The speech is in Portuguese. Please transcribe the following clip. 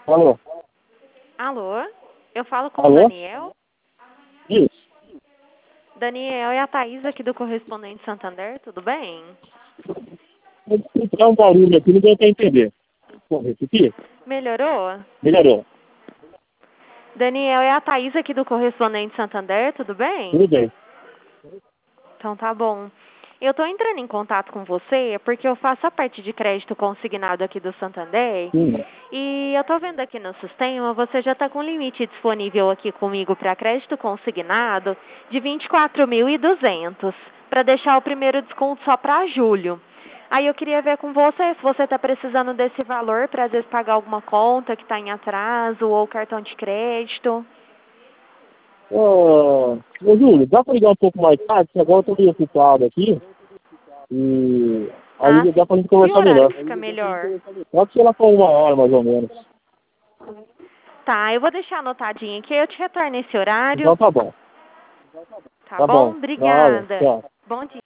Alô? Alô? Eu falo com o Alô? Daniel? Isso. Daniel, é a Thaís aqui do Correspondente Santander, tudo bem? Vou explicar um barulho aqui, não deu pra entender. Vou repetir? Melhorou? Melhorou. Daniel, é a Thaís aqui do Correspondente Santander, tudo Tudo bem? bem. Então tá bom. Eu estou entrando em contato com você porque eu faço a parte de crédito consignado aqui do Santander Sim. e eu estou vendo aqui no sistema, você já está com limite disponível aqui comigo para crédito consignado de 24.200 para deixar o primeiro desconto só para julho. Aí eu queria ver com você se você está precisando desse valor para às vezes pagar alguma conta que está em atraso ou cartão de crédito. Ô, Júlio, dá pra ligar um pouco mais tarde? Porque agora eu tô meio ocupado aqui. E Ah, aí dá pra gente que conversar horário melhor. que fica melhor? Pode ser lá pra 1 hora, mais ou menos. Tá, eu vou deixar anotadinho aqui, eu te retorno nesse horário. Então tá bom. Tá Tá bom. bom? Nada. Obrigada. Tchau. Bom dia.